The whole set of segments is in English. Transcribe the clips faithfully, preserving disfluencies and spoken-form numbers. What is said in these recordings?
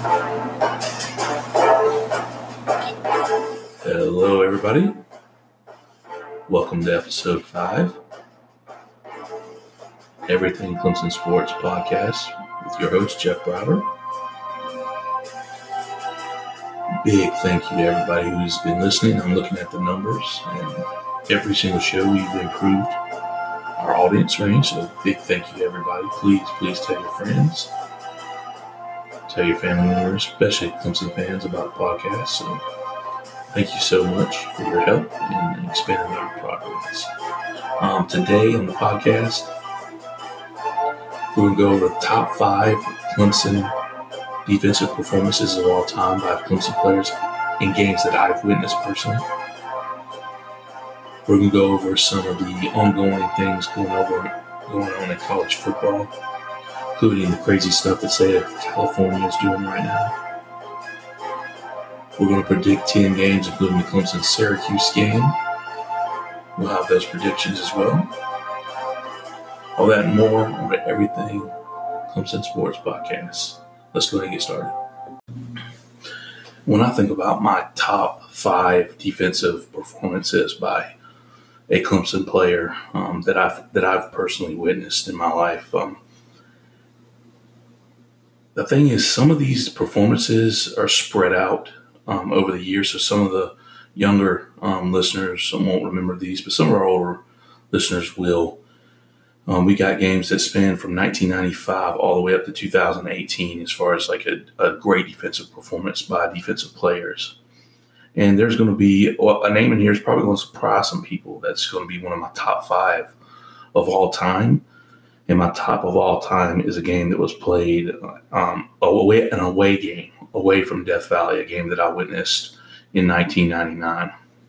Hello, everybody. Welcome to episode five, Everything Clemson Sports Podcast with your host, Jeff Browder. Big thank you to everybody who's been listening. I'm looking at the numbers, and every single show we've improved our audience range, so big thank you to everybody. Please, please tell your friends, tell your family members, especially Clemson fans, about the podcast. So thank you so much for your help in expanding our progress. Um, today on the podcast, we're going to go over the top five Clemson defensive performances of all time by Clemson players in games that I've witnessed personally. We're going to go over some of the ongoing things going over going on in college football, including the crazy stuff the state of California is doing right now. We're going to predict ten games, including the Clemson-Syracuse game. We'll have those predictions as well. All that and more on Everything Clemson Sports Podcast. Let's go ahead and get started. When I think about my top five defensive performances by a Clemson player um, that I've that I've personally witnessed in my life, um, the thing is, some of these performances are spread out um, over the years. So some of the younger um, listeners won't remember these, but some of our older listeners will. Um, we got games that span from nineteen ninety-five all the way up to two thousand eighteen as far as like a, a great defensive performance by defensive players. And there's going to be well, a name in here is probably going to surprise some people. That's going to be one of my top five of all time. And my top of all time is a game that was played um, away, an away game, away from Death Valley, a game that I witnessed in nineteen ninety-nine.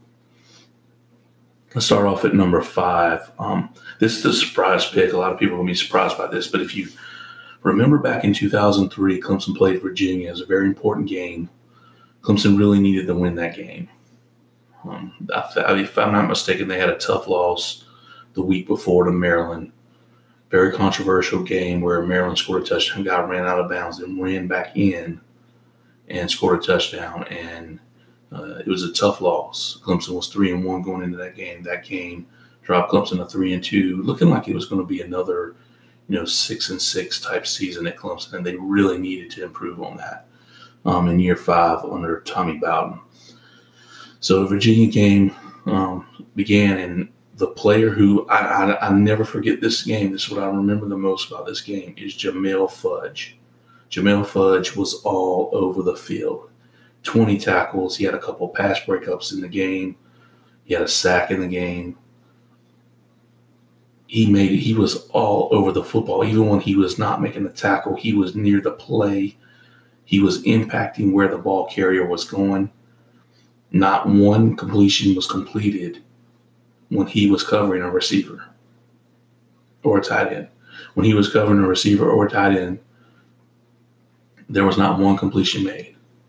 Let's start off at number five. Um, this is the surprise pick. A lot of people will be surprised by this, but if you remember back in two thousand three, Clemson played Virginia. It was a very important game. Clemson really needed to win that game. Um, I, if I'm not mistaken, they had a tough loss the week before to Maryland. Very controversial game where Maryland scored a touchdown, got ran out of bounds, then ran back in and scored a touchdown, and Uh, it was a tough loss. Clemson was three and one going into that game. That game dropped Clemson to three and two, looking like it was going to be another, you know, six and six type season at Clemson, and they really needed to improve on that um, in year five under Tommy Bowden. So the Virginia game um, began, and the player who I, I, I never forget this game. This is what I remember the most about this game is Jamel Fudge. Jamel Fudge was all over the field. twenty tackles. He had a couple pass breakups in the game. He had a sack in the game. He made it. He was all over the football. Even when he was not making the tackle, he was near the play. He was impacting where the ball carrier was going. Not one completion was completed when he was covering a receiver or a tight end. When he was covering a receiver or a tight end, there was not one completion made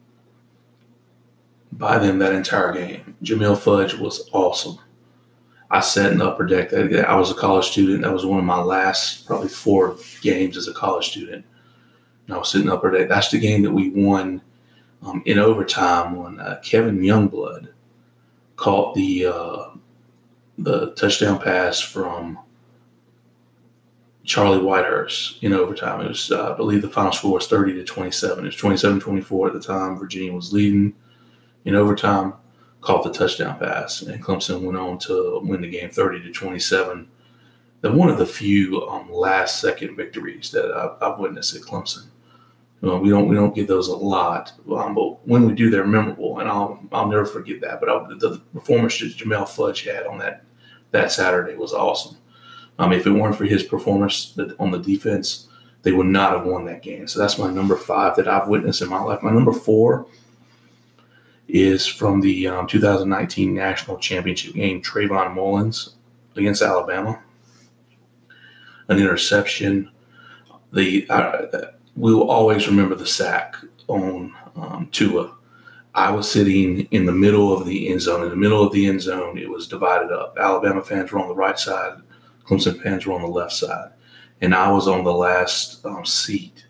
by them that entire game. Jamel Fudge was awesome. I sat in the upper deck. I was a college student. That was one of my last probably four games as a college student. And I was sitting in the upper deck. That's the game that we won um, in overtime when uh, Kevin Youngblood caught the uh, the touchdown pass from Charlie Whitehurst in overtime. It was, uh, I believe the final score was thirty to twenty-seven. It was twenty-seven twenty-four at the time. Virginia was leading in overtime, caught the touchdown pass, and Clemson went on to win the game thirty to twenty-seven. They're one of the few um, last-second victories that I've, I've witnessed at Clemson. You know, we don't we don't get those a lot, um, but when we do, they're memorable, and I'll I'll never forget that. But I, the, the performance that Jamel Fudge had on that that Saturday was awesome. Um, if it weren't for his performance on the defense, they would not have won that game. So that's my number five that I've witnessed in my life. My number four is from the um, two thousand nineteen National Championship game, Trayvon Mullins against Alabama. An interception. The uh, we will always remember the sack on um, Tua. I was sitting in the middle of the end zone. In the middle of the end zone, it was divided up. Alabama fans were on the right side. Clemson fans were on the left side. And I was on the last um, seat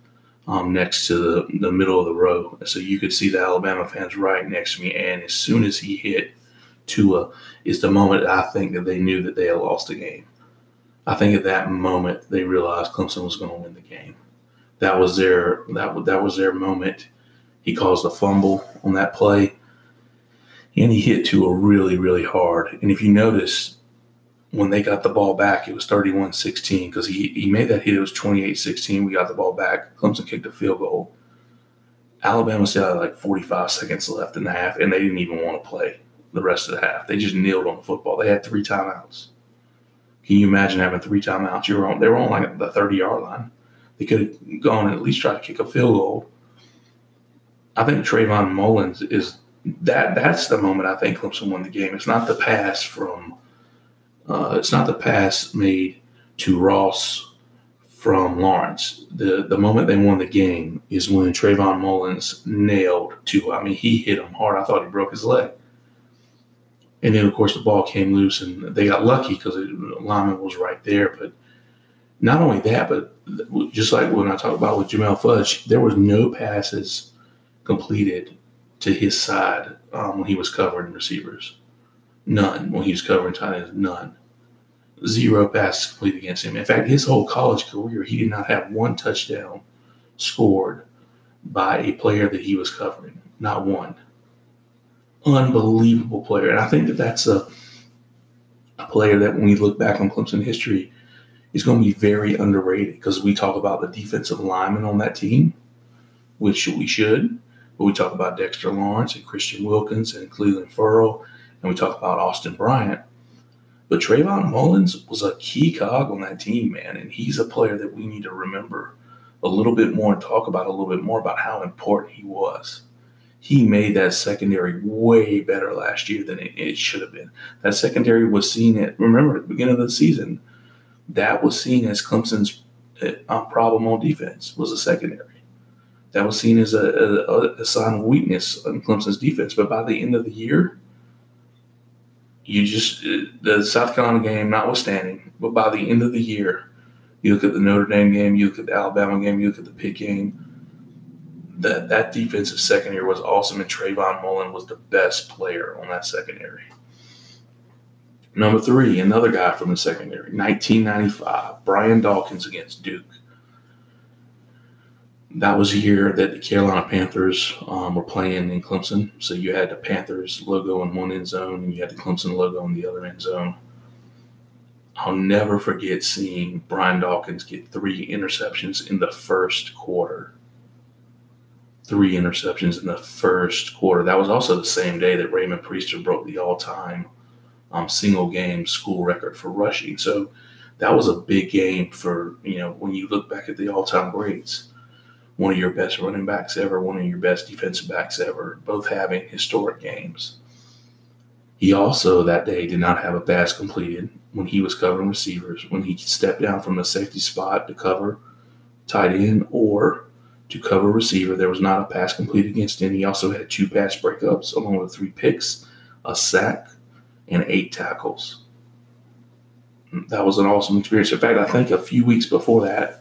um, next to the, the middle of the row. So you could see the Alabama fans right next to me. And as soon as he hit Tua, is the moment I think that they knew that they had lost the game. I think at that moment they realized Clemson was going to win the game. That was their that that was their moment. He caused a fumble on that play, and he hit Tua really, really hard. And if you notice, when they got the ball back, it was thirty-one sixteen because he, he made that hit. It was twenty-eight sixteen. We got the ball back. Clemson kicked a field goal. Alabama still had like forty-five seconds left in the half, and they didn't even want to play the rest of the half. They just kneeled on the football. They had three timeouts. Can you imagine having three timeouts? You were on, they were on like the thirty-yard line. They could have gone and at least tried to kick a field goal. I think Trayvon Mullins is that. That's the moment I think Clemson won the game. It's not the pass from. Uh, it's not the pass made to Ross from Lawrence. The the moment they won the game is when Trayvon Mullins nailed to. I mean, he hit him hard. I thought he broke his leg. And then, of course, the ball came loose, and they got lucky because the lineman was right there. But not only that, but just like when I talked about with Jamel Fudge, there was no passes completed to his side um, when he was covering receivers. None. When he was covering tight ends, none. Zero passes completed against him. In fact, his whole college career, he did not have one touchdown scored by a player that he was covering. Not one. Unbelievable player. And I think that that's a, a player that when we look back on Clemson history is going to be very underrated because we talk about the defensive linemen on that team, which we should. But we talk about Dexter Lawrence and Christian Wilkins and Cleveland Ferrell, and we talk about Austin Bryant. But Trayvon Mullins was a key cog on that team, man, and he's a player that we need to remember a little bit more and talk about a little bit more about how important he was. He made that secondary way better last year than it, it should have been. That secondary was seen at, remember, at the beginning of the season, that was seen as Clemson's uh, problem on defense was the secondary. That was seen as a, a, a sign of weakness in Clemson's defense. But by the end of the year, you just, the South Carolina game notwithstanding, but by the end of the year, you look at the Notre Dame game, you look at the Alabama game, you look at the Pitt game, that that defensive secondary was awesome, and Trayvon Mullen was the best player on that secondary. Number three, another guy from the secondary, nineteen ninety-five, Brian Dawkins against Duke. That was a year that the Carolina Panthers um, were playing in Clemson. So you had the Panthers logo in one end zone, and you had the Clemson logo in the other end zone. I'll never forget seeing Brian Dawkins get three interceptions in the first quarter. Three interceptions in the first quarter. That was also the same day that Raymond Priester broke the all-time um, single-game school record for rushing. So that was a big game for, you know, when you look back at the all-time greats. One of your best running backs ever, one of your best defensive backs ever, both having historic games. He also that day did not have a pass completed when he was covering receivers, when he stepped down from the safety spot to cover tight end or to cover receiver. There was not a pass completed against him. He also had two pass breakups along with three picks, a sack, and eight tackles. That was an awesome experience. In fact, I think a few weeks before that,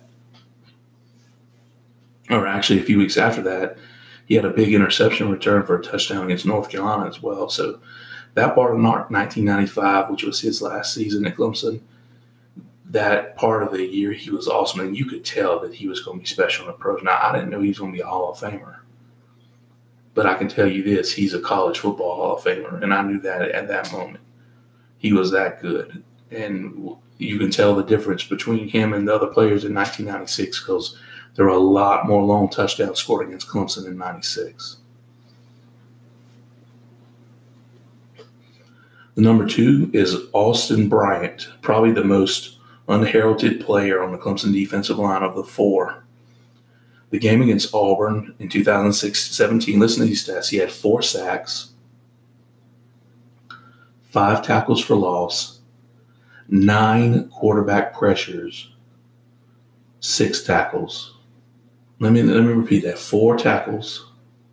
or actually a few weeks after that, he had a big interception return for a touchdown against North Carolina as well. So that part of nineteen ninety-five, which was his last season at Clemson, that part of the year he was awesome. And you could tell that he was going to be special in the pros. Now, I didn't know he was going to be a Hall of Famer. But I can tell you this, he's a college football Hall of Famer. And I knew that at that moment. He was that good. And you can tell the difference between him and the other players in nineteen ninety-six because there were a lot more long touchdowns scored against Clemson in ninety-six. The number two is Austin Bryant, probably the most unheralded player on the Clemson defensive line of the four. The game against Auburn in two thousand seventeen, listen to these stats. He had four sacks, five tackles for loss, nine quarterback pressures, six tackles. Let me let me repeat that. Four tackles,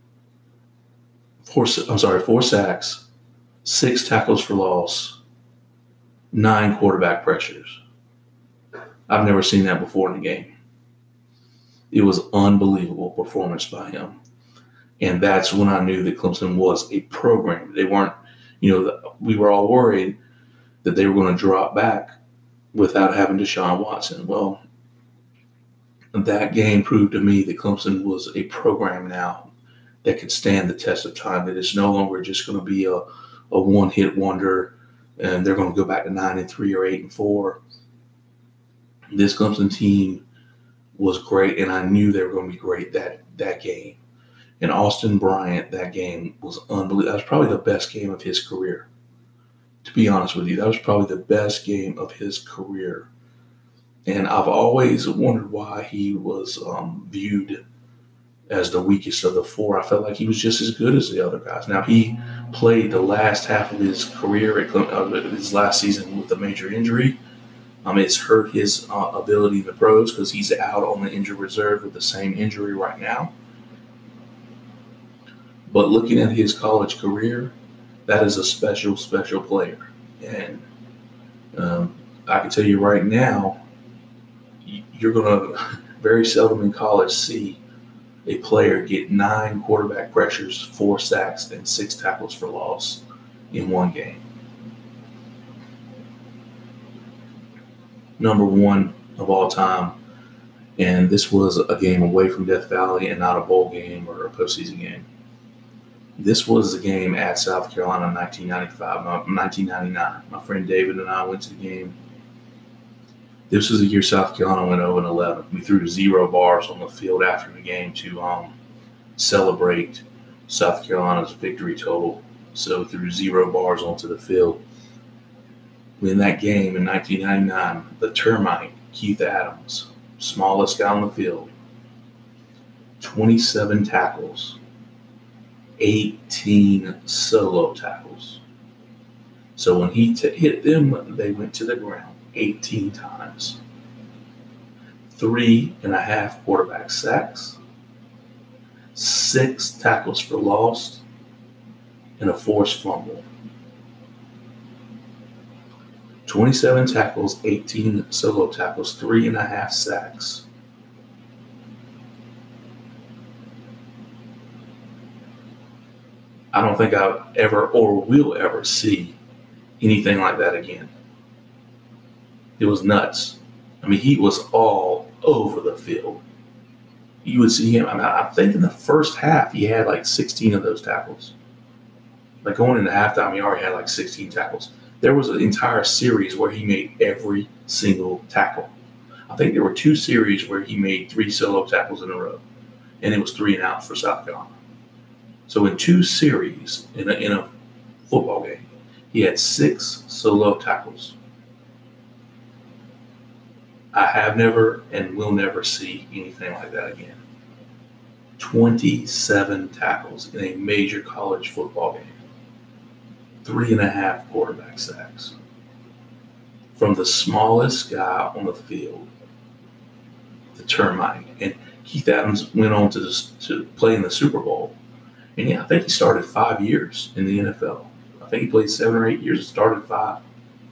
four I'm sorry, four sacks, six tackles for loss, nine quarterback pressures. I've never seen that before in a game. It was unbelievable performance by him. And that's when I knew that Clemson was a program. They weren't, you know, we were all worried that they were going to drop back without having Deshaun Watson. Well, that game proved to me that Clemson was a program now that could stand the test of time, that it's no longer just going to be a, a one-hit wonder and they're going to go back to nine and three or eight and four. This Clemson team was great, and I knew they were going to be great that, that game. And Austin Bryant, that game was unbelievable. That was probably the best game of his career. To be honest with you, that was probably the best game of his career. And I've always wondered why he was um, viewed as the weakest of the four. I felt like he was just as good as the other guys. Now, he played the last half of his career, at uh, his last season, with a major injury. Um, it's hurt his uh, ability in the pros because he's out on the injured reserve with the same injury right now. But looking at his college career, that is a special, special player. And um, I can tell you right now, you're going to very seldom in college see a player get nine quarterback pressures, four sacks, and six tackles for loss in one game. Number one of all time. And this was a game away from Death Valley and not a bowl game or a postseason game. This was the game at South Carolina in nineteen ninety-five, nineteen ninety-nine. My friend David and I went to the game. This was the year South Carolina went oh and eleven. We threw zero bars on the field after the game to um, celebrate South Carolina's victory total. So threw zero bars onto the field. In that game in nineteen ninety-nine, the termite, Keith Adams, smallest guy on the field, twenty-seven tackles, eighteen solo tackles. So when he t- hit them, they went to the ground eighteen times. Three and a half quarterback sacks, six tackles for loss, and a forced fumble. twenty-seven tackles, eighteen solo tackles, three and a half sacks. I don't think I'll ever or will ever see anything like that again. It was nuts. I mean, he was all over the field. You would see him. I mean, I think in the first half, he had like sixteen of those tackles. Like going into halftime, he already had like sixteen tackles. There was an entire series where he made every single tackle. I think there were two series where he made three solo tackles in a row, and it was three and outs for South Carolina. So in two series in a, in a football game, he had six solo tackles. I have never and will never see anything like that again. twenty-seven tackles in a major college football game. Three and a half quarterback sacks. From the smallest guy on the field, the termite. And Keith Adams went on to, this, to play in the Super Bowl. And yeah, I think he started five years in the N F L. I think he played seven or eight years and started five.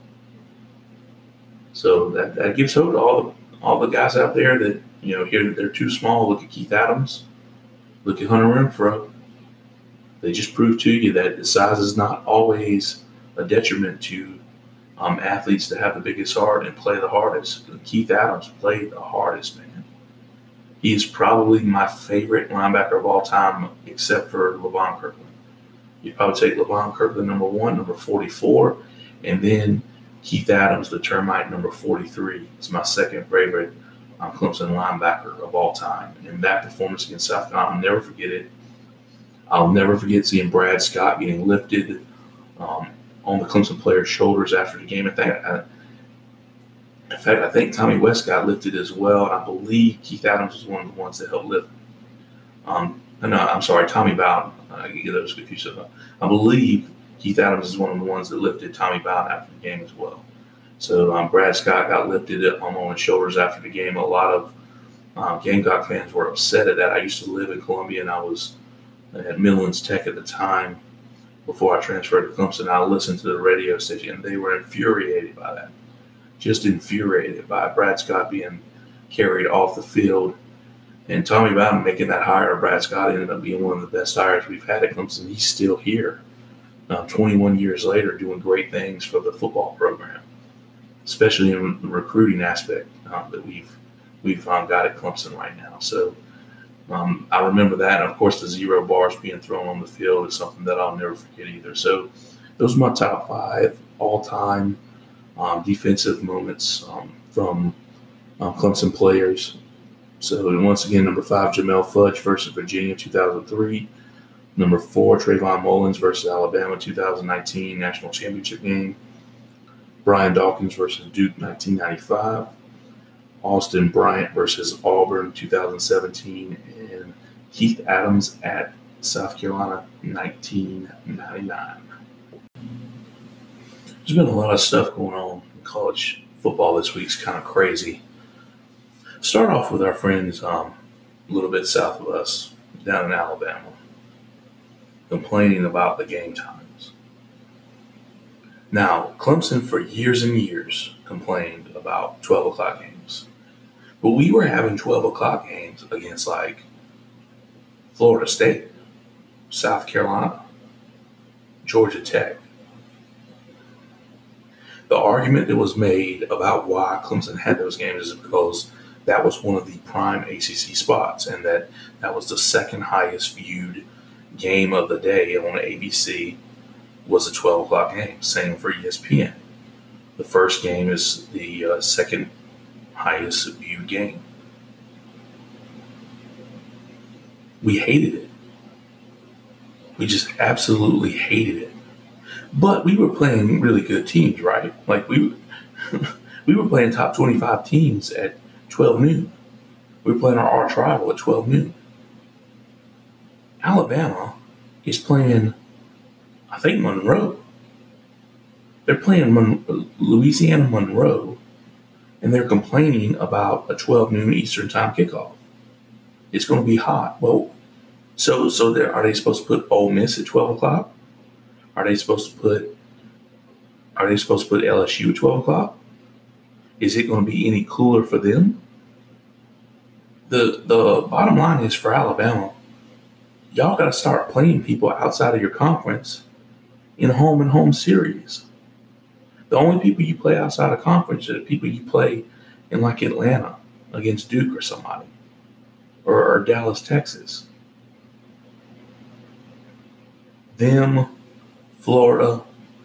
So that, that gives hope to all the all the guys out there that, you know, hear that they're too small. Look at Keith Adams. Look at Hunter Renfrow. They just prove to you that the size is not always a detriment to um, athletes that have the biggest heart and play the hardest. Keith Adams played the hardest, man. He is probably my favorite linebacker of all time, except for Levon Kirkland. You'd probably take Levon Kirkland number one, number forty-four, and then Keith Adams, the termite, number forty-three. Is my second favorite um, Clemson linebacker of all time. And that performance against South Carolina, I'll never forget it. I'll never forget seeing Brad Scott getting lifted um, on the Clemson player's shoulders after the game. I think, I, in fact, I think Tommy West got lifted as well, and I believe Keith Adams was one of the ones that helped lift. Um, no, I'm sorry, Tommy Bowden. I get those confused. I believe Keith Adams is one of the ones that lifted Tommy Bowden after the game as well. So um, Brad Scott got lifted um, on his shoulders after the game. A lot of uh, Gamecock fans were upset at that. I used to live in Columbia, and I was at Midlands Tech at the time before I transferred to Clemson. I listened to the radio station, and they were infuriated by that. Just infuriated by Brad Scott being carried off the field And Tommy Bowden making that hire, Brad Scott ended up being one of the best hires we've had at Clemson. He's still here, uh, twenty-one years later, doing great things for the football program, especially in the recruiting aspect um, that we've we've um, got at Clemson right now. So um, I remember that. And of course, the zero bars being thrown on the field is something that I'll never forget either. So those are my top five all-time um, defensive moments um, from um, Clemson players. So once again, number five, Jamel Fudge versus Virginia, two thousand three. Number four, Trayvon Mullins versus Alabama, two thousand nineteen National Championship game. Brian Dawkins versus Duke, nineteen ninety-five. Austin Bryant versus Auburn, two thousand seventeen. And Keith Adams at South Carolina, nineteen ninety-nine. There's been a lot of stuff going on in college football this week. It's kind of crazy. Start off with our friends um, a little bit south of us, down in Alabama, complaining about the game times. Now, Clemson for years and years complained about twelve o'clock games. But we were having twelve o'clock games against like Florida State, South Carolina, Georgia Tech. The argument that was made about why Clemson had those games is because that was one of the prime A C C spots, and that that was the second highest viewed game of the day on A B C was a twelve o'clock game. Same for E S P N. The first game is the uh, second highest viewed game. We hated it. We just absolutely hated it. But we were playing really good teams, right? Like we we were playing top twenty-five teams at twelve noon. We were playing our arch rival at twelve noon. Alabama is playing, I think, Monroe. They're playing Mon- Louisiana Monroe, and they're complaining about a twelve noon Eastern time kickoff. It's going to be hot. Well, so so are they supposed to put Ole Miss at twelve o'clock? Are they supposed to put Are they supposed to put L S U at twelve o'clock? Is it going to be any cooler for them? The the bottom line is for Alabama, y'all got to start playing people outside of your conference in home and home series. The only people you play outside of conference are the people you play in like Atlanta against Duke or somebody, or, or Dallas, Texas. Them, Florida,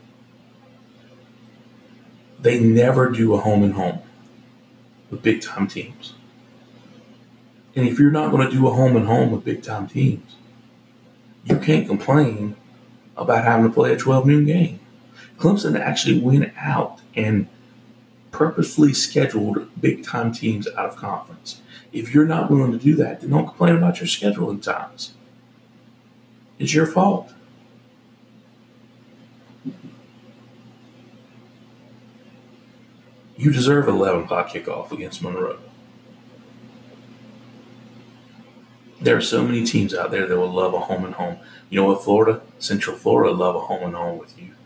they never do a home and home with big time teams. And if you're not going to do a home and home with big time teams, you can't complain about having to play a twelve noon game. Clemson actually went out and purposely scheduled big time teams out of conference. If you're not willing to do that, then don't complain about your scheduling times. It's your fault. You deserve an eleven o'clock kickoff against Monroe. There are so many teams out there that will love a home and home. You know what, Florida? Central Florida love a home and home with you.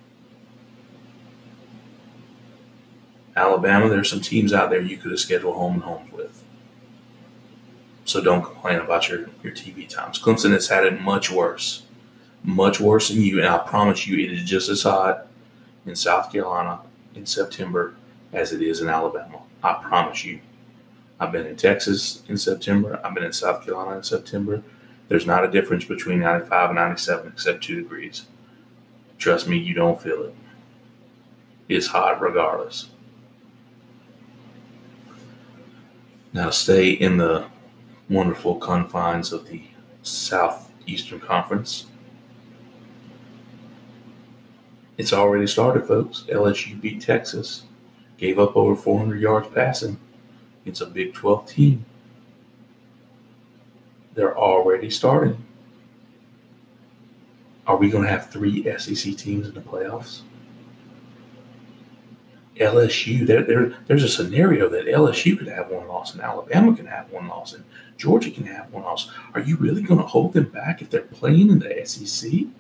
Alabama, there are some teams out there you could have scheduled home and homes with. So don't complain about your, your T V times. Clemson has had it much worse. Much worse than you. And I promise you, it is just as hot in South Carolina in September as it is in Alabama. I promise you. I've been in Texas in September. I've been in South Carolina in September. There's not a difference between ninety-five and ninety-seven except two degrees. Trust me, you don't feel it. It's hot regardless. Now stay in the wonderful confines of the Southeastern Conference. It's already started, folks. L S U beat Texas. Gave up over four hundred yards passing. It's a Big twelve team. They're already starting. Are we going to have three S E C teams in the playoffs? L S U, there, there, there's a scenario that L S U could have one loss and Alabama can have one loss and Georgia can have one loss. Are you really going to hold them back if they're playing in the S E C?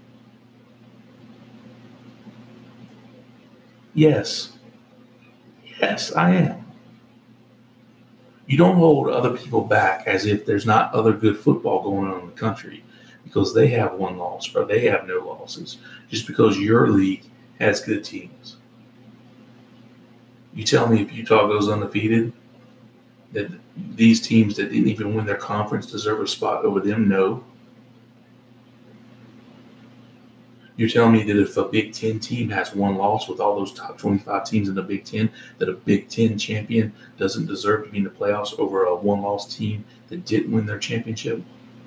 Yes. Yes, I am. You don't hold other people back as if there's not other good football going on in the country because they have one loss or they have no losses just because your league has good teams. You tell me if Utah goes undefeated that these teams that didn't even win their conference deserve a spot over them? No. You're telling me that if a Big Ten team has one loss with all those top twenty-five teams in the Big Ten, that a Big Ten champion doesn't deserve to be in the playoffs over a one-loss team that didn't win their championship?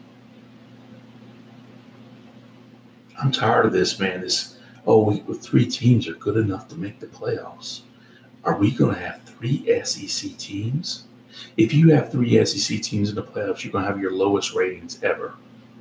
I'm tired of this, man. This, oh, we, three teams are good enough to make the playoffs. Are we going to have three S E C teams? If you have three S E C teams in the playoffs, you're going to have your lowest ratings ever.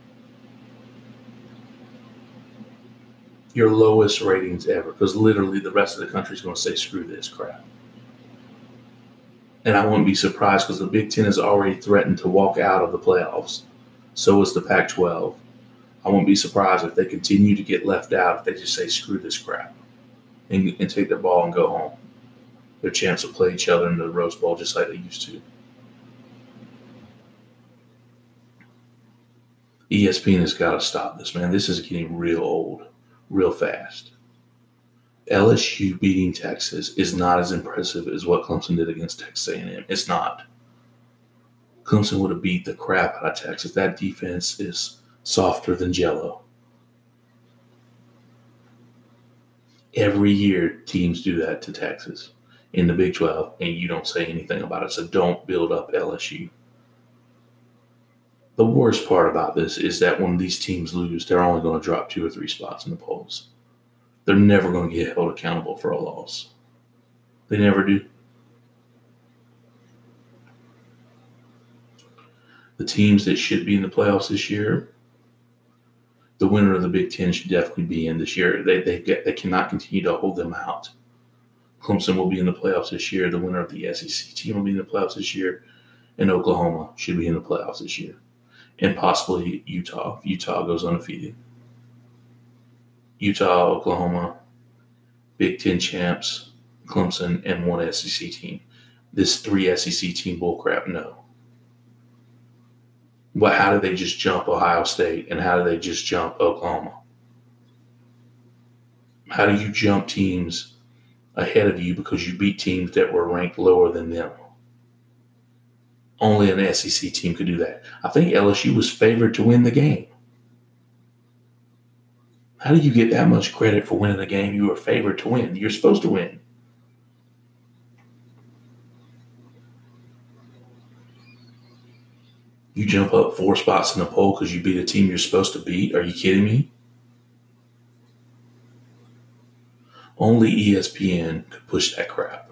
Your lowest ratings ever, because literally the rest of the country is going to say, screw this crap. And I wouldn't be surprised because the Big Ten has already threatened to walk out of the playoffs. So is the Pac twelve. I won't be surprised if they continue to get left out if they just say, screw this crap, and, and take their ball and go home. Their champs will play each other in the Rose Bowl just like they used to. E S P N has got to stop this, man. This is getting real old. Real fast. L S U beating Texas is not as impressive as what Clemson did against Texas A and M. It's not. Clemson would have beat the crap out of Texas. That defense is softer than Jell-O. Every year, teams do that to Texas in the Big twelve, and you don't say anything about it. So don't build up L S U. The worst part about this is that when these teams lose, they're only going to drop two or three spots in the polls. They're never going to get held accountable for a loss. They never do. The teams that should be in the playoffs this year, the winner of the Big Ten should definitely be in this year. They they get they cannot continue to hold them out. Clemson will be in the playoffs this year. The winner of the S E C team will be in the playoffs this year, and Oklahoma should be in the playoffs this year. And possibly Utah, if Utah goes undefeated. Utah, Oklahoma, Big Ten champs, Clemson, and one S E C team. This three S E C team bullcrap, no. But how did they just jump Ohio State, and how did they just jump Oklahoma? How do you jump teams ahead of you because you beat teams that were ranked lower than them? Only an S E C team could do that. I think L S U was favored to win the game. How do you get that much credit for winning the game you were favored to win? You're supposed to win. You jump up four spots in the poll because you beat a team you're supposed to beat? Are you kidding me? Only E S P N could push that crap.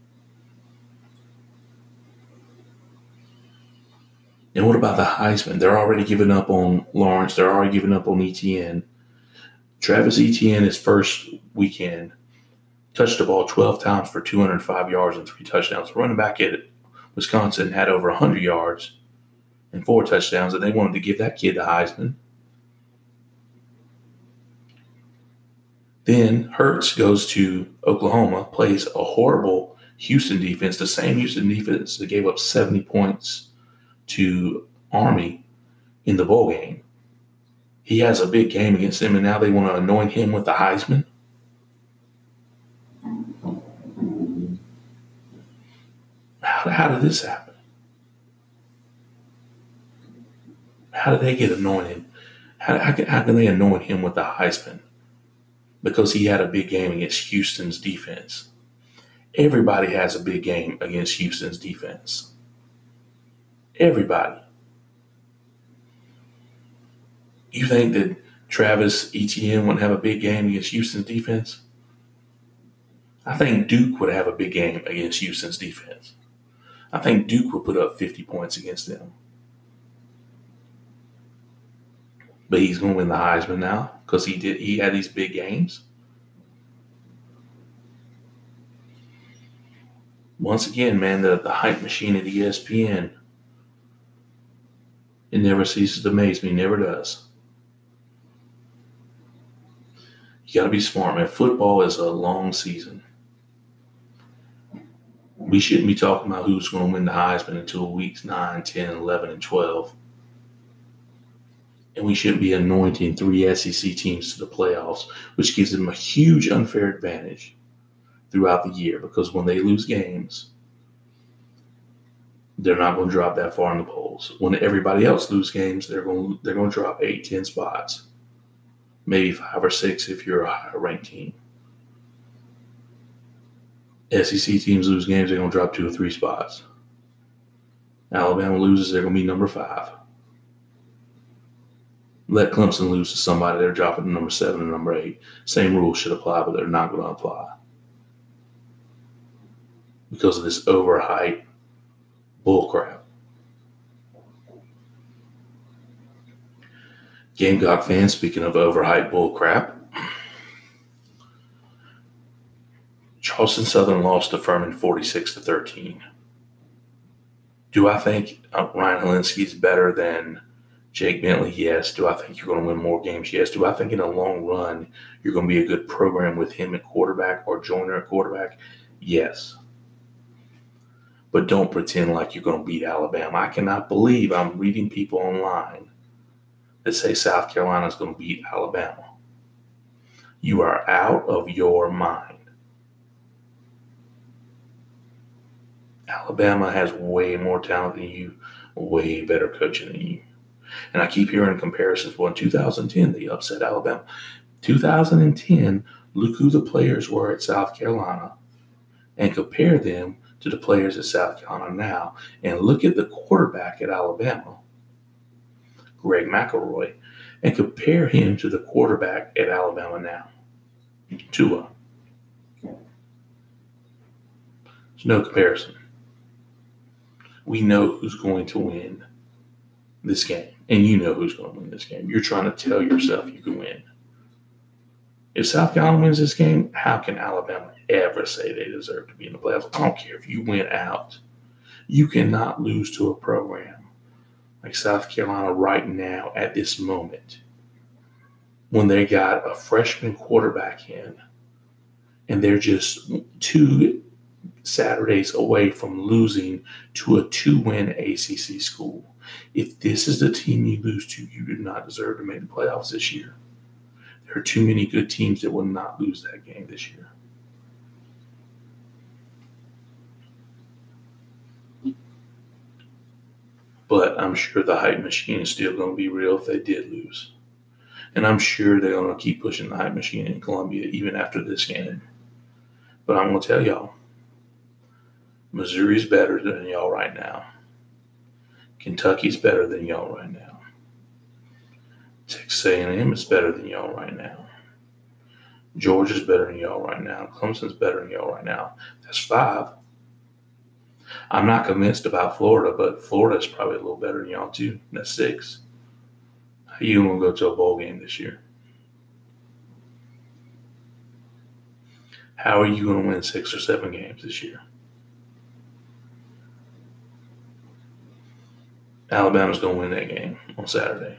And what about the Heisman? They're already giving up on Lawrence. They're already giving up on Etienne. Travis Etienne, his first weekend, touched the ball twelve times for two hundred five yards and three touchdowns. Running back at Wisconsin had over one hundred yards and four touchdowns, and they wanted to give that kid the Heisman. Then Hurts goes to Oklahoma, plays a horrible Houston defense, the same Houston defense that gave up seventy points to Army in the bowl game. He has a big game against them, and now they want to anoint him with the Heisman. How, how did this happen? How did they get anointed? How, how, can, how can they anoint him with the Heisman? Because he had a big game against Houston's defense. Everybody has a big game against Houston's defense. Everybody. You think that Travis Etienne wouldn't have a big game against Houston's defense? I think Duke would have a big game against Houston's defense. I think Duke would put up fifty points against them. But he's going to win the Heisman now because he did. He had these big games. Once again, man, the, the hype machine at E S P N, it never ceases to amaze me. Never does. You got to be smart, man. Football is a long season. We shouldn't be talking about who's going to win the Heisman until weeks nine, ten, eleven, and twelve. And we shouldn't be anointing three S E C teams to the playoffs, which gives them a huge unfair advantage throughout the year, because when they lose games, they're not going to drop that far in the polls. When everybody else loses games, they're going they're going to drop eight, ten spots, maybe five or six if you're a higher ranked team. S E C teams lose games, they're going to drop two or three spots. Alabama loses, they're going to be number five. Let Clemson lose to somebody, they're dropping to number seven and number eight. Same rules should apply, but they're not going to apply because of this overhyped bullcrap. Gamecock fans, speaking of overhyped bullcrap, Charleston Southern lost to Furman forty-six to thirteen. Do I think Ryan Hilinski is better than Jake Bentley? Yes. Do I think you're going to win more games? Yes. Do I think in the long run you're going to be a good program with him at quarterback or Joyner at quarterback? Yes. But don't pretend like you're going to beat Alabama. I cannot believe I'm reading people online that say South Carolina is going to beat Alabama. You are out of your mind. Alabama has way more talent than you, way better coaching than you. And I keep hearing comparisons. Well, in two thousand ten, they upset Alabama. two thousand ten, look who the players were at South Carolina and compare them to the players at South Carolina now. And look at the quarterback at Alabama, Greg McElroy, and compare him to the quarterback at Alabama now, Tua. There's no comparison. We know who's going to win this game, and you know who's going to win this game. You're trying to tell yourself you can win. If South Carolina wins this game, how can Alabama ever say they deserve to be in the playoffs? I don't care if you went out. You cannot lose to a program like South Carolina right now at this moment when they got a freshman quarterback in and they're just two Saturdays away from losing to a two-win A C C school. If this is the team you lose to, you do not deserve to make the playoffs this year. There are too many good teams that will not lose that game this year. But I'm sure the hype machine is still going to be real if they did lose. And I'm sure they're going to keep pushing the hype machine in Columbia even after this game. But I'm going to tell y'all, Missouri's better than y'all right now. Kentucky's better than y'all right now. Texas A and M is better than y'all right now. Georgia's better than y'all right now. Clemson's better than y'all right now. That's five. I'm not convinced about Florida, but Florida's probably a little better than y'all too. That's six. How you going to go to a bowl game this year? How are you going to win six or seven games this year? Alabama's going to win that game on Saturday.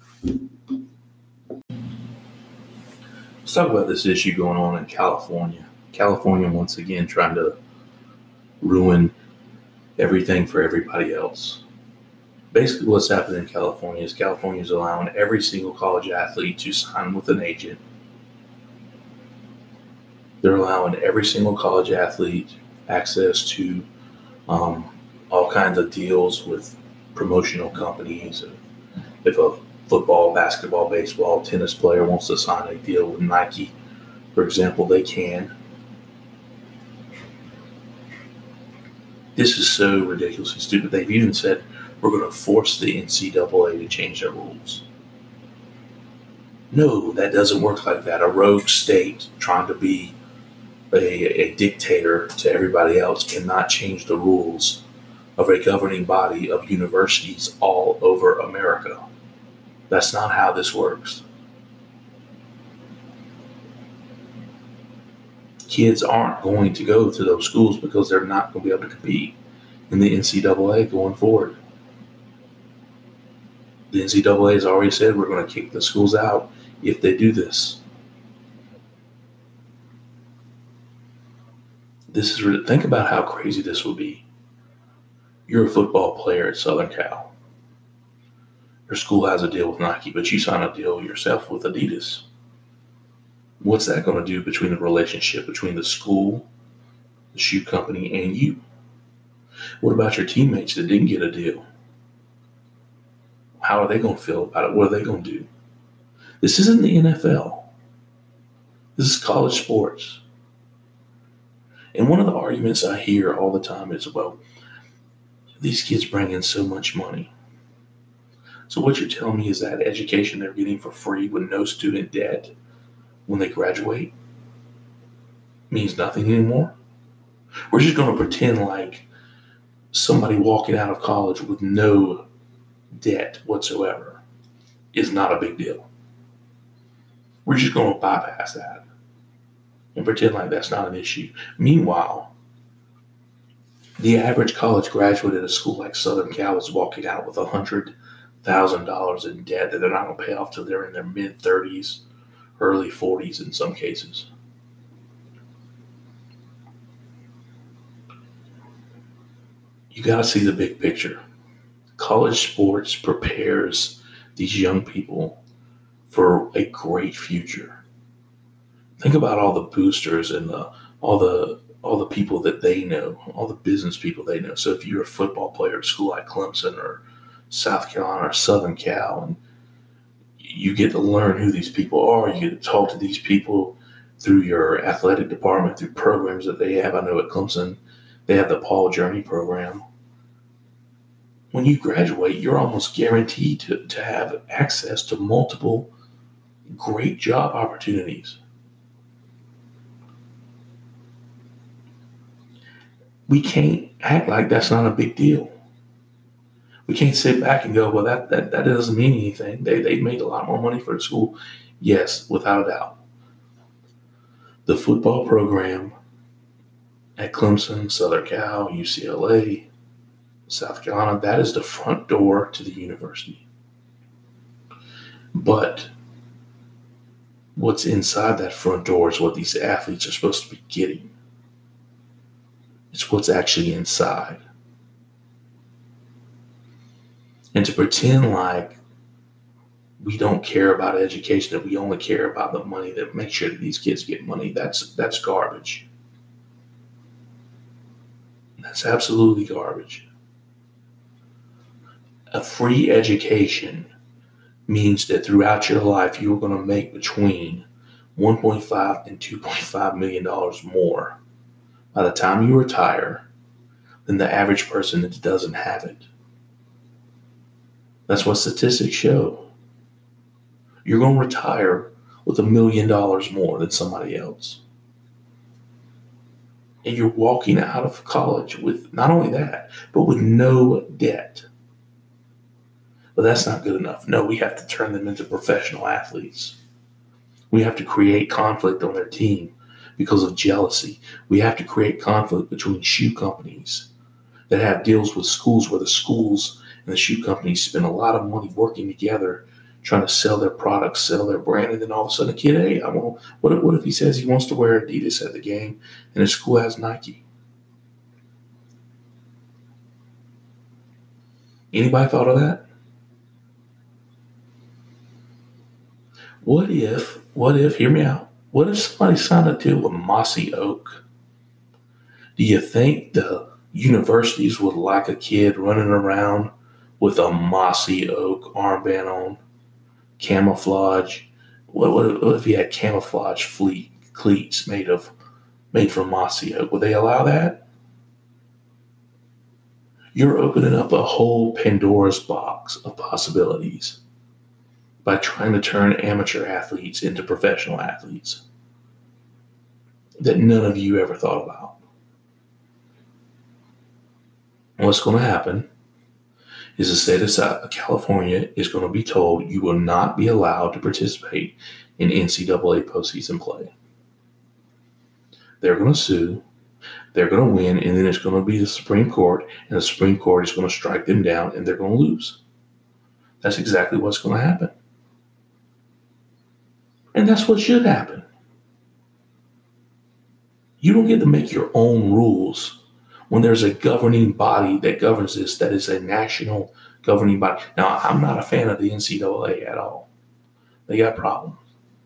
Let's talk about this issue going on in California. California, once again, trying to ruin everything for everybody else. Basically, what's happening in California is California is allowing every single college athlete to sign with an agent. They're allowing every single college athlete access to um, all kinds of deals with promotional companies. If a football, basketball, baseball, tennis player wants to sign a deal with Nike, for example, they can. This is so ridiculously stupid. They've even said we're going to force the N C double A to change their rules. No, that doesn't work like that. A rogue state trying to be a, a dictator to everybody else cannot change the rules of a governing body of universities all over America. That's not how this works. Kids aren't going to go to those schools because they're not going to be able to compete in the N C double A going forward. The N C double A has already said we're going to kick the schools out if they do this. This is re- think about how crazy this would be. You're a football player at Southern Cal. Your school has a deal with Nike, but you sign a deal yourself with Adidas. What's that going to do between the relationship between the school, the shoe company, and you? What about your teammates that didn't get a deal? How are they going to feel about it? What are they going to do? This isn't the N F L. This is college sports. And one of the arguments I hear all the time is, well, these kids bring in so much money. So what you're telling me is that education they're getting for free with no student debt when they graduate means nothing anymore? We're just going to pretend like somebody walking out of college with no debt whatsoever is not a big deal. We're just going to bypass that and pretend like that's not an issue. Meanwhile, the average college graduate at a school like Southern Cal is walking out with one hundred thousand dollars in debt that they're not going to pay off till they're in their mid-thirties, early forties in some cases. You got to see the big picture. College sports prepares these young people for a great future. Think about all the boosters and the, all the all the people that they know, all the business people they know. So if you're a football player at a school like Clemson or South Carolina or Southern Cal, and you get to learn who these people are, you get to talk to these people through your athletic department, through programs that they have. I know at Clemson, they have the Paul Journey program. When you graduate, you're almost guaranteed to, to have access to multiple great job opportunities. We can't act like that's not a big deal. We can't sit back and go, well, that, that, that doesn't mean anything. They, they made a lot more money for the school. Yes, without a doubt. The football program at Clemson, Southern Cal, U C L A, South Carolina, that is the front door to the university. But what's inside that front door is what these athletes are supposed to be getting. It's what's actually inside. And to pretend like we don't care about education, that we only care about the money, that make sure that these kids get money, that's that's garbage. That's absolutely garbage. A free education means that throughout your life you are going to make between one point five and two point five million dollars more by the time you retire than the average person that doesn't have it. That's what statistics show. You're going to retire with a million dollars more than somebody else. And you're walking out of college with not only that, but with no debt. But that's not good enough. No, we have to turn them into professional athletes. We have to create conflict on their team because of jealousy. We have to create conflict between shoe companies that have deals with schools where the schools and the shoe companies spend a lot of money working together trying to sell their products, sell their brand, and then all of a sudden a kid, hey, I want, what if, what if he says he wants to wear Adidas at the game and his school has Nike? Anybody thought of that? What if, what if, hear me out, what if somebody signed a deal with Mossy Oak? Do you think the universities would like a kid running around with a Mossy Oak armband on, camouflage? What, what, what if he had camouflage fleet, cleats made of made from Mossy Oak? Would they allow that? You're opening up a whole Pandora's box of possibilities by trying to turn amateur athletes into professional athletes that none of you ever thought about. What's going to happen is the state of California is going to be told you will not be allowed to participate in N C double A postseason play. They're going to sue, they're going to win, and then it's going to be the Supreme Court, and the Supreme Court is going to strike them down, and they're going to lose. That's exactly what's going to happen. And that's what should happen. You don't get to make your own rules when there's a governing body that governs this, that is a national governing body. Now, I'm not a fan of the N C double A at all. They got problems.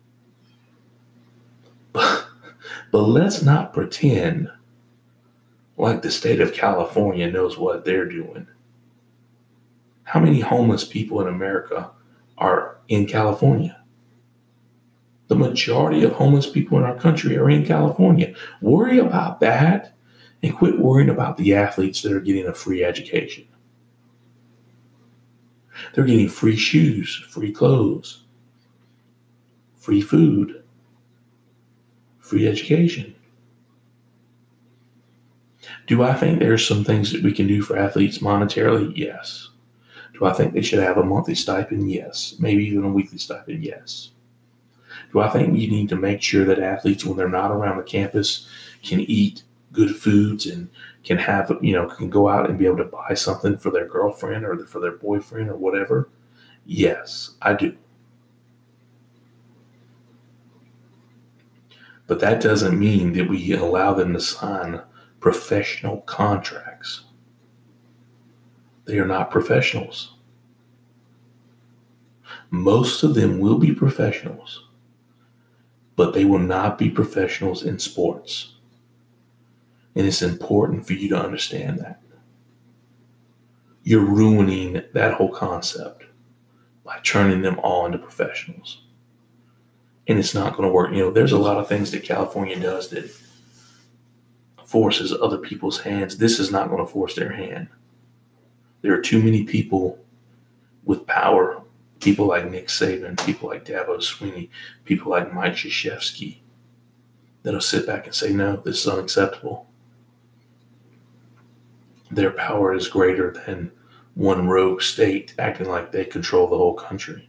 But, but let's not pretend like the state of California knows what they're doing. How many homeless people in America are in California? The majority of homeless people in our country are in California. Worry about that and quit worrying about the athletes that are getting a free education. They're getting free shoes, free clothes, free food, free education. Do I think there's some things that we can do for athletes monetarily? Yes. Do I think they should have a monthly stipend? Yes. Maybe even a weekly stipend? Yes. Do I think we need to make sure that athletes, when they're not around the campus, can eat good foods and can have, you know, can go out and be able to buy something for their girlfriend or for their boyfriend or whatever? Yes, I do. But that doesn't mean that we allow them to sign professional contracts. They are not professionals. Most of them will be professionals, but they will not be professionals in sports. And it's important for you to understand that. You're ruining that whole concept by turning them all into professionals. And it's not going to work. You know, there's a lot of things that California does that forces other people's hands. This is not going to force their hand. There are too many people with power, people like Nick Saban, people like Dabo Swinney, people like Mike Krzyzewski, that'll sit back and say, no, this is unacceptable. Their power is greater than one rogue state acting like they control the whole country.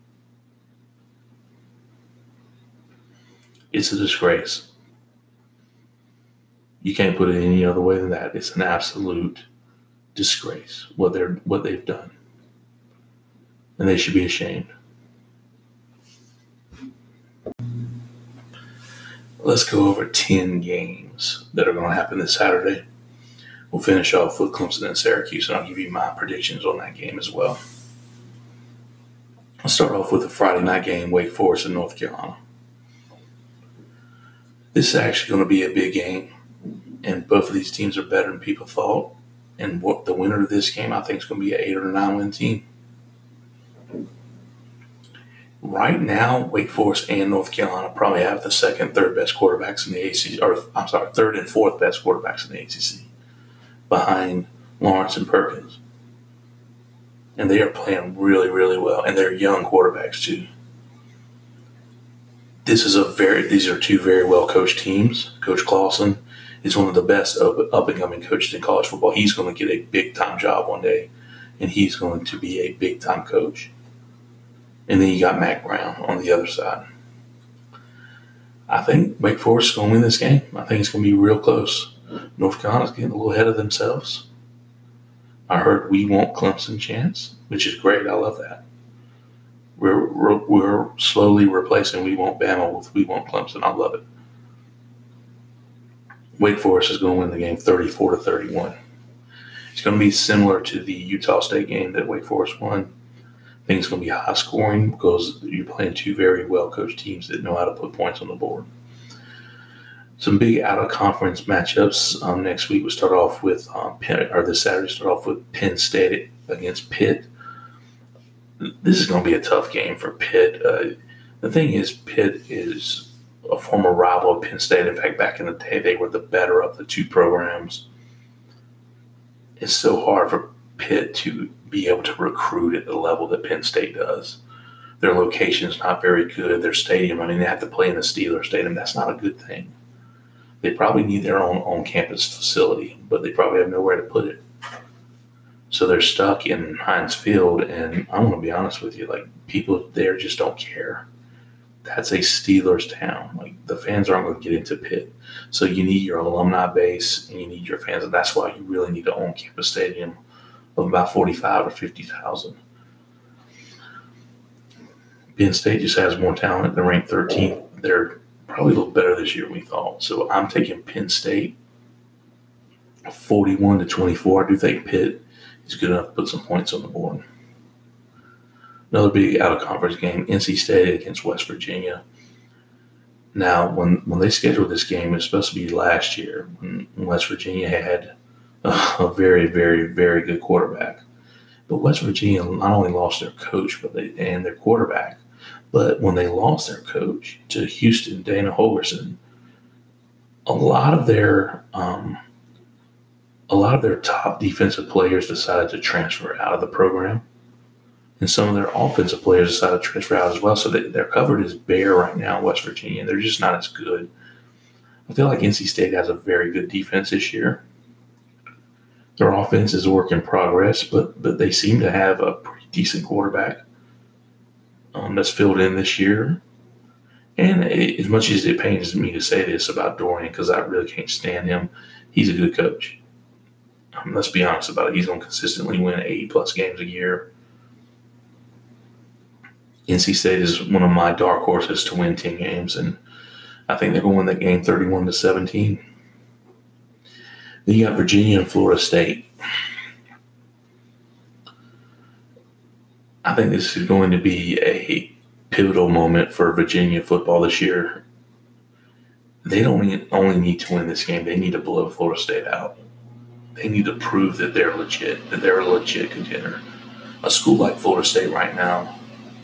It's a disgrace. You can't put it any other way than that. It's an absolute disgrace what they're what they've done. And they should be ashamed. Let's go over ten games that are going to happen this Saturday. We'll finish off with Clemson and Syracuse, and I'll give you my predictions on that game as well. I'll start off with the Friday night game, Wake Forest and North Carolina. This is actually going to be a big game, and both of these teams are better than people thought. And what the winner of this game, I think, is going to be an eight or nine win team. Right now, Wake Forest and North Carolina probably have the second, third best quarterbacks in the A C C, or I'm sorry, third and fourth best quarterbacks in the A C C, behind Lawrence and Perkins. And they are playing really, really well, and they're young quarterbacks too. This is a very; these are two very well coached teams. Coach Clawson is one of the best up and coming coaches in college football. He's going to get a big time job one day, and he's going to be a big time coach. And then you got Mack Brown on the other side. I think Wake Forest is going to win this game. I think it's going to be real close. North Carolina's getting a little ahead of themselves. I heard we want Clemson chance, which is great. I love that. We're, we're, we're slowly replacing we want Bama with we want Clemson. I love it. Wake Forest is going to win the game thirty-four to thirty-one. It's going to be similar to the Utah State game that Wake Forest won. I think it's going to be high scoring because you're playing two very well-coached teams that know how to put points on the board. Some big out-of-conference matchups um, next week. We'll start off with, um, Penn, or this Saturday, start off with Penn State against Pitt. This is going to be a tough game for Pitt. Uh, the thing is, Pitt is a former rival of Penn State. In fact, back in the day, they were the better of the two programs. It's so hard for Pitt to be able to recruit at the level that Penn State does. Their location is not very good. Their stadium, I mean, they have to play in the Steelers Stadium. That's not a good thing. They probably need their own on-campus facility, but they probably have nowhere to put it. So they're stuck in Heinz Field, and I'm going to be honest with you, like, people there just don't care. That's a Steelers town. Like, the fans aren't going to get into Pitt. So you need your alumni base, and you need your fans, and that's why you really need an on-campus stadium of about forty-five or fifty thousand. Penn State just has more talent. They're ranked thirteenth. They're probably a little better this year than we thought. So I'm taking Penn State forty-one to twenty-four. I do think Pitt is good enough to put some points on the board. Another big out-of-conference game, N C State against West Virginia. Now, when, when they scheduled this game, it was supposed to be last year when West Virginia had a very, very, very good quarterback. But West Virginia not only lost their coach but they and their quarterback, but when they lost their coach to Houston, Dana Holgorsen, a lot of their um, a lot of their top defensive players decided to transfer out of the program. And some of their offensive players decided to transfer out as well. So they, they're covered as bare right now in West Virginia. They're just not as good. I feel like N C State has a very good defense this year. Their offense is a work in progress, but but they seem to have a pretty decent quarterback um, that's filled in this year. And it, as much as it pains me to say this about Dorian, because I really can't stand him, he's a good coach. Um, let's be honest about it. He's going to consistently win eighty-plus games a year. N C State is one of my dark horses to win ten games, and I think they're going to win that game thirty-one to seventeen. Then you got Virginia and Florida State. I think this is going to be a pivotal moment for Virginia football this year. They don't only need to win this game, they need to blow Florida State out. They need to prove that they're legit, that they're a legit contender. A school like Florida State right now,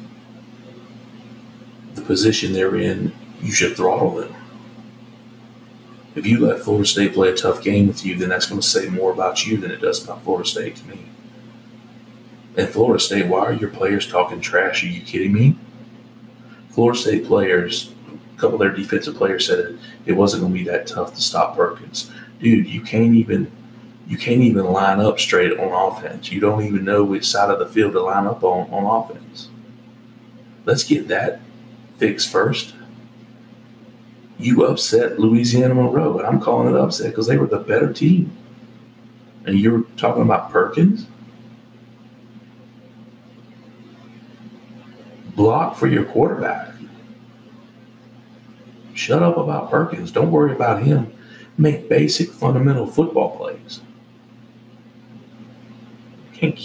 the position they're in, you should throttle them. If you let Florida State play a tough game with you, then that's going to say more about you than it does about Florida State to me. And Florida State, why are your players talking trash? Are you kidding me? Florida State players, a couple of their defensive players said it, it wasn't going to be that tough to stop Perkins. Dude, you can't even you can't even line up straight on offense. You don't even know which side of the field to line up on on offense. Let's get that fixed first. You upset Louisiana Monroe, and I'm calling it upset because they were the better team. And you're talking about Perkins? Block for your quarterback. Shut up about Perkins. Don't worry about him. Make basic, fundamental football plays. Can't,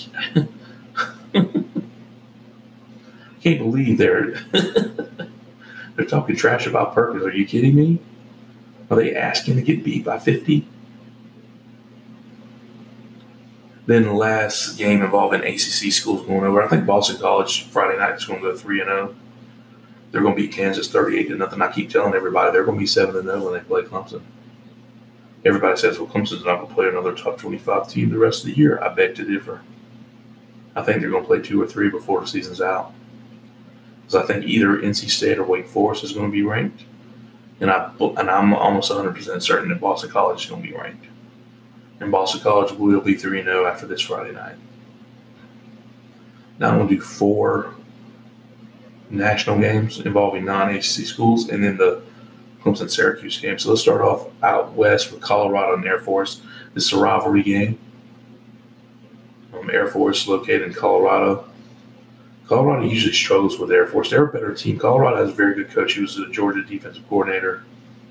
can't believe they're they're talking trash about Perkins. Are you kidding me? Are they asking to get beat by fifty? Then the last game involving A C C schools going over. I think Boston College Friday night is going to go three and zero. They're going to beat Kansas thirty-eight to nothing. I keep telling everybody they're going to be seven and zero when they play Clemson. Everybody says, well, Clemson's not going to play another top twenty-five team the rest of the year. I beg to differ. I think they're going to play two or three before the season's out. Because I think either N C State or Wake Forest is going to be ranked. And, I, and I'm almost one hundred percent certain that Boston College is going to be ranked. And Boston College will be three and oh after this Friday night. Now I'm going to do four national games involving non-A C C schools and then the Clemson-Syracuse game. So let's start off out west with Colorado and Air Force. This is a rivalry game. Um, Air Force located in Colorado. Colorado usually struggles with Air Force. They're a better team. Colorado has a very good coach. He was the Georgia defensive coordinator.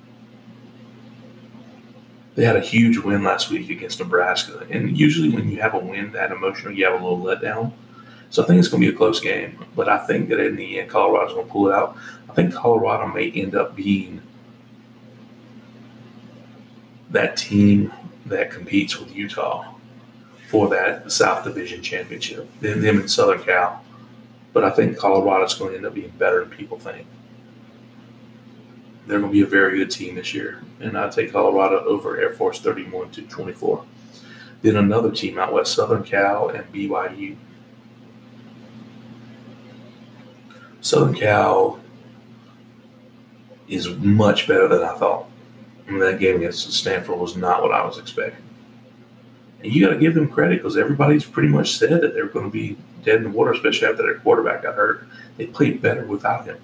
They had a huge win last week against Nebraska. And usually when you have a win that emotional, you have a little letdown. So I think it's going to be a close game. But I think that in the end, Colorado's going to pull it out. I think Colorado may end up being that team that competes with Utah for that South Division championship. Them, them and Southern Cal. But I think Colorado's going to end up being better than people think. They're going to be a very good team this year. And I take Colorado over Air Force thirty-one to twenty-four. Then another team out west, Southern Cal and B Y U. Southern Cal is much better than I thought. I mean, that game against Stanford was not what I was expecting. And you got to give them credit because everybody's pretty much said that they're going to be dead in the water, especially after their quarterback got hurt. They played better without him.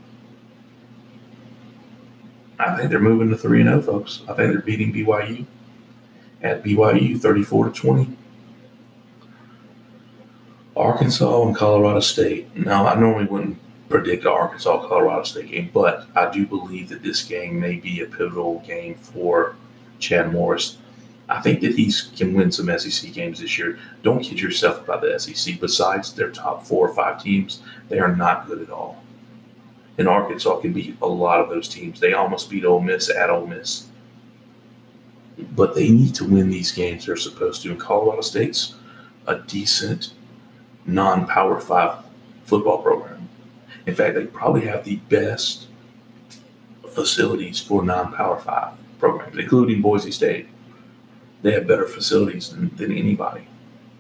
I think they're moving to three and oh, folks. I think they're beating B Y U at B Y U thirty-four to twenty. Arkansas and Colorado State. Now, I normally wouldn't predict the Arkansas-Colorado State game, but I do believe that this game may be a pivotal game for Chad Morris. I think that he can win some S E C games this year. Don't kid yourself about the S E C. Besides their top four or five teams, they are not good at all. And Arkansas can beat a lot of those teams. They almost beat Ole Miss at Ole Miss. But they need to win these games they're supposed to. And Colorado State's a decent non-Power five football program. In fact, they probably have the best facilities for non-Power five programs, including Boise State. They have better facilities than, than anybody.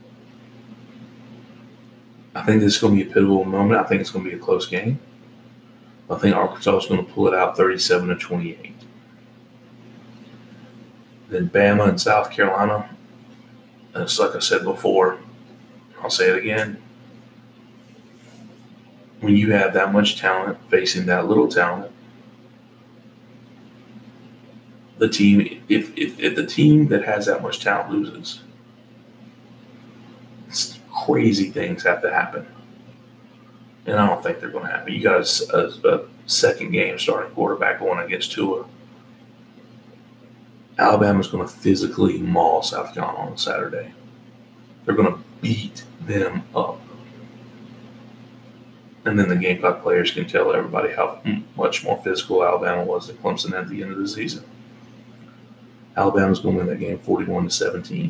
I think this is going to be a pivotal moment. I think it's going to be a close game. I think Arkansas is going to pull it out thirty-seven to twenty-eight. Then Bama and South Carolina. It's like I said before. I'll say it again. When you have that much talent facing that little talent, the team, if, if, if the team that has that much talent loses, crazy things have to happen. And I don't think they're going to happen. You got a, a, a second game starting quarterback going against Tua. Alabama's going to physically maul South Carolina on Saturday. They're going to beat them up. And then the Gamecock players can tell everybody how much more physical Alabama was than Clemson at the end of the season. Alabama's going to win that game forty-one to seventeen.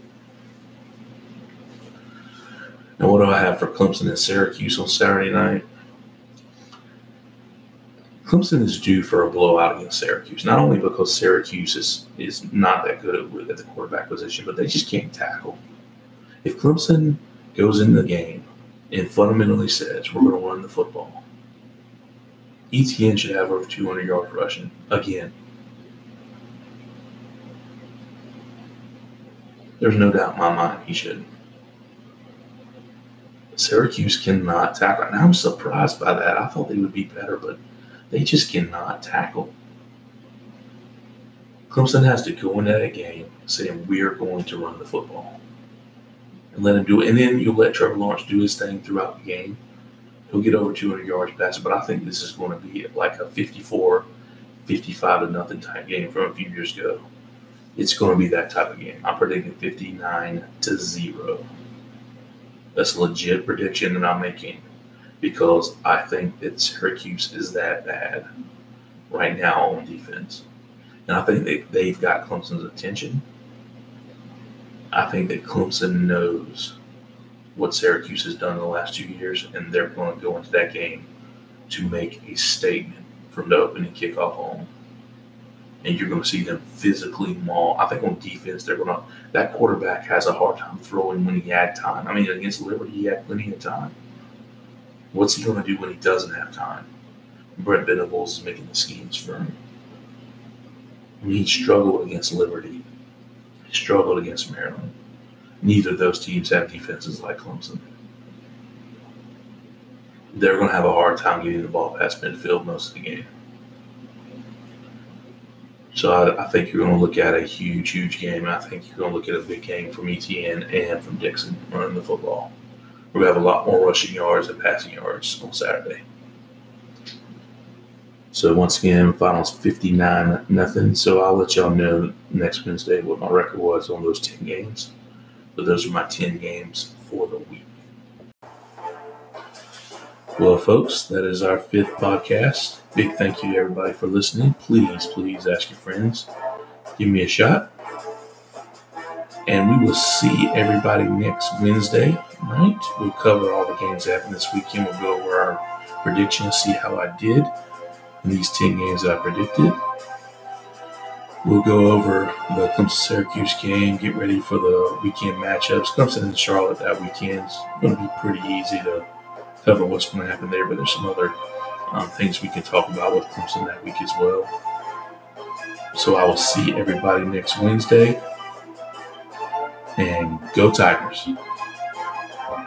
Now, what do I have for Clemson and Syracuse on Saturday night? Clemson is due for a blowout against Syracuse, not only because Syracuse is, is not that good at, at the quarterback position, but they just can't tackle. If Clemson goes in the game and fundamentally says, we're going to run the football, E T N should have over two hundred yards rushing again. There's no doubt in my mind he should. Syracuse cannot tackle. And I'm surprised by that. I thought they would be better, but they just cannot tackle. Clemson has to go into that game saying, we're going to run the football. And let him do it. And then you'll let Trevor Lawrence do his thing throughout the game. He'll get over two hundred yards passing, but I think this is going to be like a fifty-four, fifty-five to nothing type game from a few years ago. It's going to be that type of game. I'm predicting fifty-nine to zero. That's a legit prediction that I'm making because I think that Syracuse is that bad right now on defense. And I think they, they've got Clemson's attention. I think that Clemson knows what Syracuse has done in the last two years, and they're going to go into that game to make a statement from the opening kickoff on. And you're going to see them physically maul. I think on defense, they're going to – that quarterback has a hard time throwing when he had time. I mean, against Liberty, he had plenty of time. What's he going to do when he doesn't have time? Brent Venables is making the schemes for him. I mean, he struggled against Liberty. He struggled against Maryland. Neither of those teams have defenses like Clemson. They're going to have a hard time getting the ball past midfield most of the game. So I, I think you're going to look at a huge, huge game. I think you're going to look at a big game from E T N and from Dixon running the football. We're going to have a lot more rushing yards and passing yards on Saturday. So once again, finals fifty-nine nothing. So I'll let y'all know next Wednesday what my record was on those ten games. But those are my ten games for the week. Well, folks, that is our fifth podcast. Big thank you to everybody for listening. Please, please ask your friends. Give me a shot. And we will see everybody next Wednesday night. We'll cover all the games that happened this weekend. We'll go over our predictions, see how I did in these ten games that I predicted. We'll go over the Clemson-Syracuse game, get ready for the weekend matchups. Clemson and Charlotte that weekend is going to be pretty easy to cover what's going to happen there, but there's some other um, things we can talk about with Clemson that week as well. So I will see everybody next Wednesday, and go Tigers.